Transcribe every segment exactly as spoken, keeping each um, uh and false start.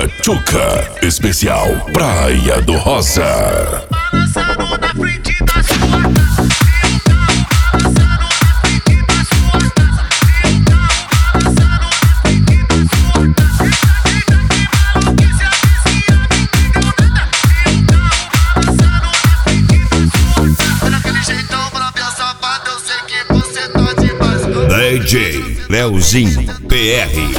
Prata Tchuca, especial Praia do Rosa. Balançando na frente da sua D J Leozinho P R.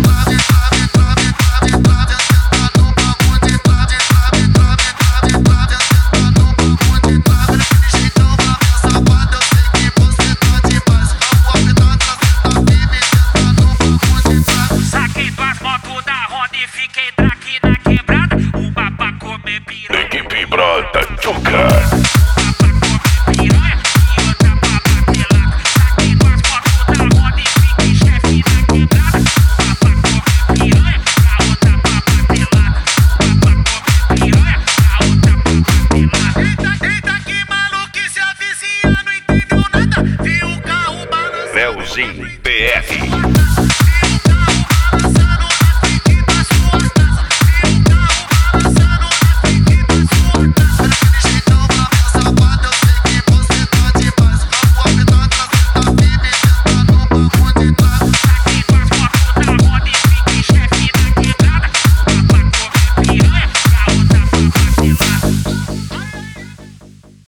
Saquei duas motos da Honda e fiquei daqui na quebrada. Uma pra comer piranha, Equipe Prata Tchuca. Leozinho P R.